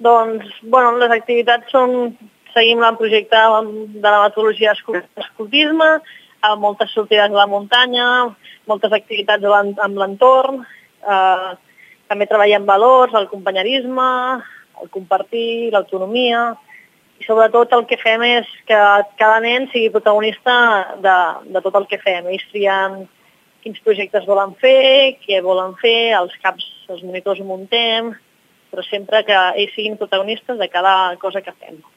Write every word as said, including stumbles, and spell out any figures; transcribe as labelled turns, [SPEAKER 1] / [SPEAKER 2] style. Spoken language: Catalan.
[SPEAKER 1] Doncs, bueno, les activitats són... Seguim el projecte de la metodologia d'escoltisme, moltes sortides a la muntanya, moltes activitats amb l'entorn, eh, també treballem valors, el companyerisme, el compartir, l'autonomia, i sobretot el que fem és que cada nen sigui protagonista de, de tot el que fem. Ells trien quins projectes volen fer, què volen fer, els caps, els monitors muntem, però sempre que ells siguin protagonistes de cada cosa que fem.